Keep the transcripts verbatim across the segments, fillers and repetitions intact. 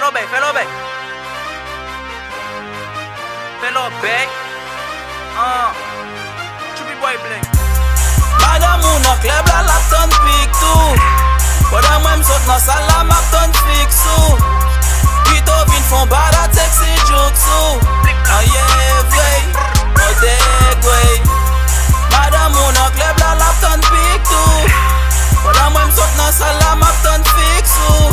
Fais-le bien, fais-le bien. Fais-le bien. Ah, Chubby Boy Bling. Madame ou nan kleb la lap ton pik tou. Pendant moi m'sot nan sal la map ton fix ou. Pito vin fon bada tek si joke sou. Ah yeah vey, no deg wey. Madame ou nan kleb la lap ton pik tou. Pendant moi m'sot nan sal la map ton fix ou.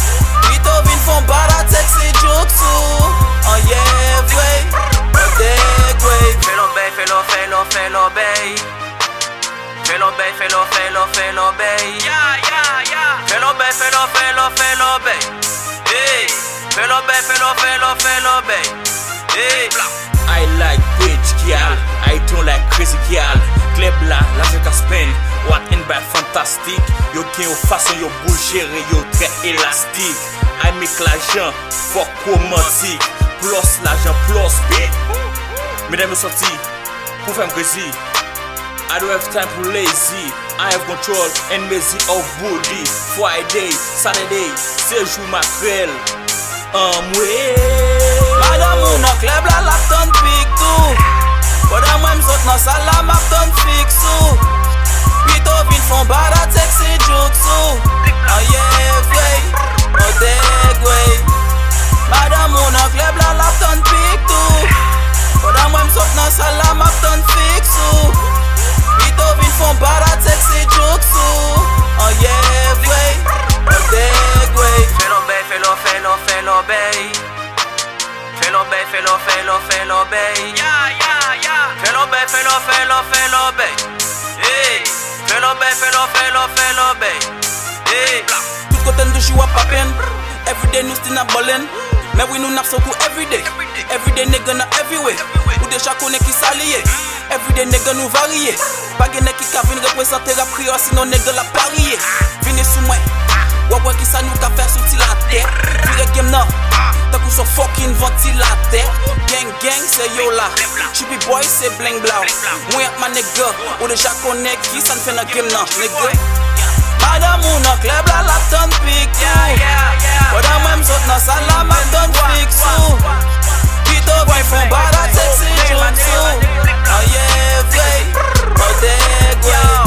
Pito vin fon bada tek si joke sou. Ah yeah vey, no deg wey. Fais-le bien, fais-le, fais-le, fais-le bien. Fais-le bien, fais-le, fais-le, fais-le bien. Yeah, yeah, yeah. Fais-le bien, fais-le, fais-le, fais-le bien. Hey. Fais-le bien, fais-le, fais-le, fais-le bien. Hey. I like bitch girl, I don't like crazy girl. Club là, la je ka spend. What in by fantastic. Yo gen yo façon yo boule géré, yo très élastique. I make l'argent, fuck romantique. Plus l'argent, plus beat. Mesdames et sorti, pour faire crazy. I don't have time for lazy. I have control and busy of body. Friday, Saturday, c'est jour makrel. Um, ouais. Madame ou nan kleb la lap ton pik tou. Pendant moi m'sot nan sal la map ton fix ou. Pito vin fon bada tek si joke sou. Ah yeah vey, no deg wey. Madame ou nan kleb la lap ton pik tou. Pendant moi m'sot nan sal la map ton fix ou. Pito vin fon bada tek si joke sou. Ah yeah vey, no deg wey. Fais-le bien, fais-le, fais-le, fais-le bien. Fais-le bien, fais-le, fais-le, fais-le bien. Yeah, yeah, yeah. Fais-le bien, fais-le, fais-le, fais-le bien. Hey. Fais-le bien, fais-le, fais-le, fais-le bien. Hey. Tout kote nou jou ap apen. Everyday nou still na ballin'. Mais we nou nap so kou everyday. Everyday nigga na everywhere. Ou deja konen ki saliye. Everyday nigga nou variye. Pa gen nek ki ka vin represente rap kriyo, sinon nigga la pariye. Vini sou mwen. Wapwe ki sa nou ka fer sou ti la te. Vire game nan, takou son fucking ventilateur. Gang gang se yo la, Chubby Boy se bling blau. Mwen yak ma nigga, ou deja konen ki sa n'fe nan game nan, nigga. Madame ou nan kleb la lap ton pik tou. Pendant moi m'sot nan sal la map ton fix ou. Pito vin fon bada tek si joke sou. Ah yeah vey, no deg wey.